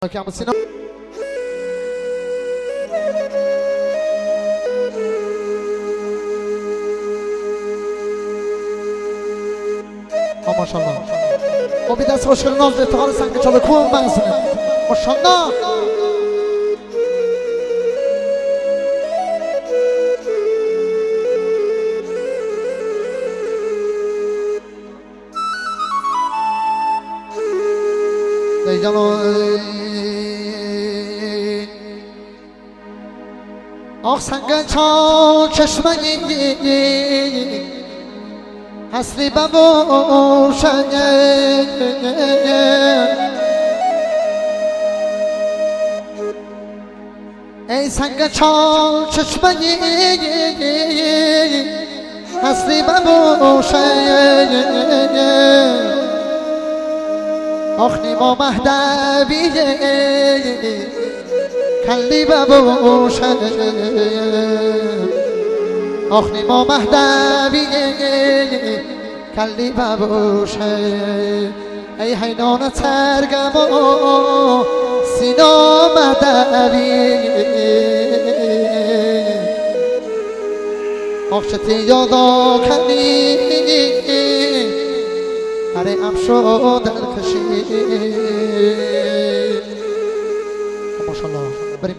که سینا ماشاءالله خوبی دست خوشگل ناز به افتخار سنگ چاله کوه منزنه ماشاءالله آخ سنگ چا چشمه حسلی ببوشن ای سنگ چا چشمه حسلی ببوشن آخ نیما مهدویه کلی ببوشن آخ نیما مهدویه کلی ببوشن ای حینان ترگم و سینا مهدویه آخ چتی یادا کلی هره ام شو دل کشی ماشاءالله بریم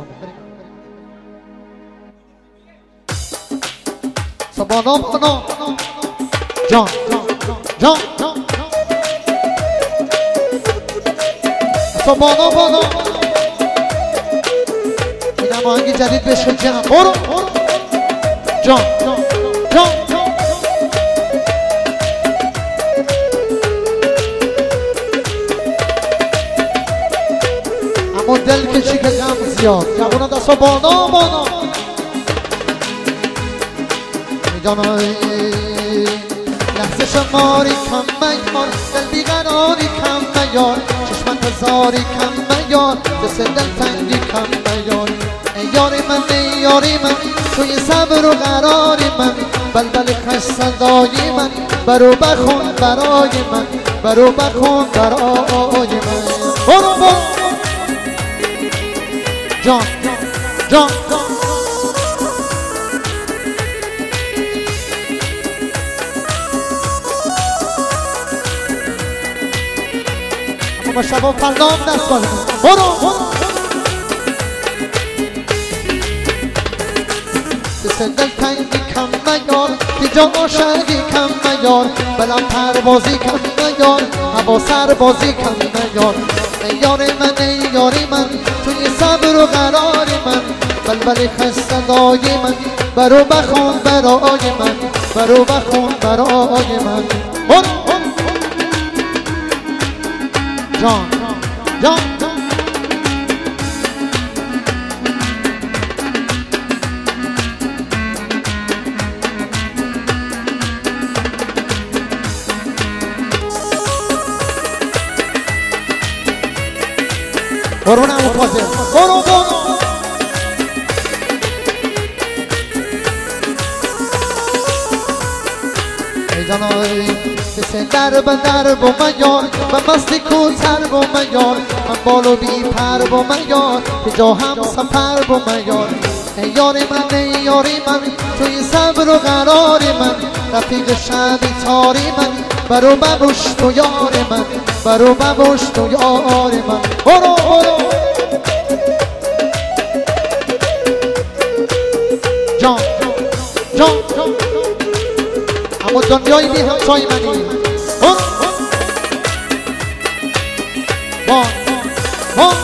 سبانا بانا جان جان سبانا بانا این هم آهنگ جدید بشه جان برو جان جان اما دل کشی که غم زیاد جوونا دستا بانا بانا میدانای لحظه شماری کم میار دل بیقراری کم میار چشمت هزاری کم میار دست دل تنگی کم میار ای یاری من ای یاری من توی صبر و قراری من بلبل خوش صدای من برو بخون برای من برو بخون برای من برو برو جان جان اما با شبا پرنام دست باید برو دست دل تنگی کم میار دیجا عاشقی کم میار بلند پروازی کم میار هوا سربازی کم میار ای یار من ای یاری من توی صبر و قرار من بلبل خستدای من برو بخون برای من برو بخون برای من برو جان جان برو نمو پازه برو برو ای جانای کسی در به در با من یار و مستی کوتر با من یار من بالو بی پر با من یار که جا هم سفر با من یار ای یاری من ای یاری من توی صبر و قرار من رفیق شبی تاری من برو ببوش تو یار من برو ببوش تو یار من برو برو جان جان اما دنیایی بی همسای منی بان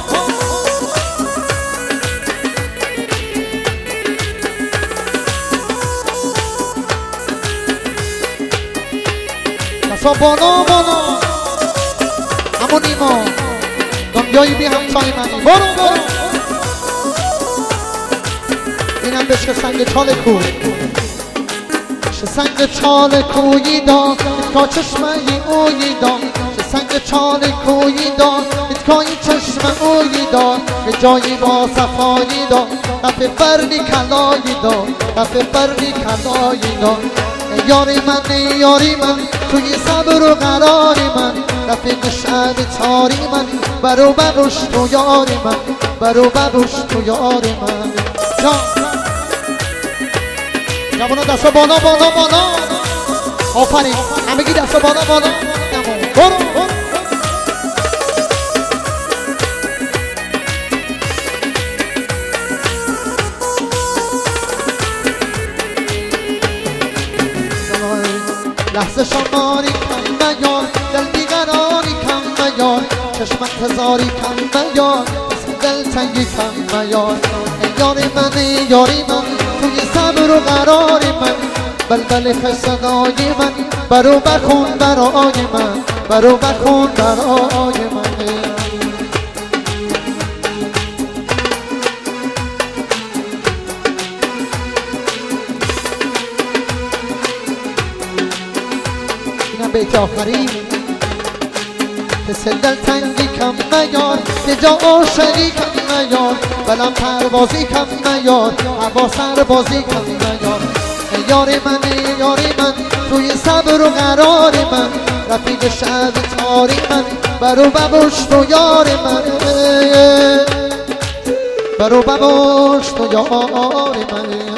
دستا بانا بانا اما نیما دنیایی بی همسای منی برو برو اینم بشه سنگ چال کوه چه سنگ چال کویی دا اتکا چشمه اویی دا چه سنگ چال کویی دا اتکای چشمه اویی دا به جایی با صفایی دا دفع فردی کلایی دا دفع فردی کلایی دا یاری من ای یاری من توی صبر و قراری من رفیق شب تاری من برو ببوش تو یار من برو ببوش تو یار من جوانو دستا بالا بالا بالا آفرین همگی دستا بالا بالا برو لحظه شماری کم میار دل بیقراری کم میار چشمت هزاری کم میار دل تنگی کم میار یاری من یاری من توی صبر و قراری من بلبل خوش صدای من برو بخون برای من برو بخون برای من بیت آخری دل تنگی کم میار به جا عاشقی کم میار بلم پروازی کم میار هوا سربازی کم میار یاری من توی صبر و قرار من رفیق شب تاری من برو ببوش تو یار من برو ببوش تو یار من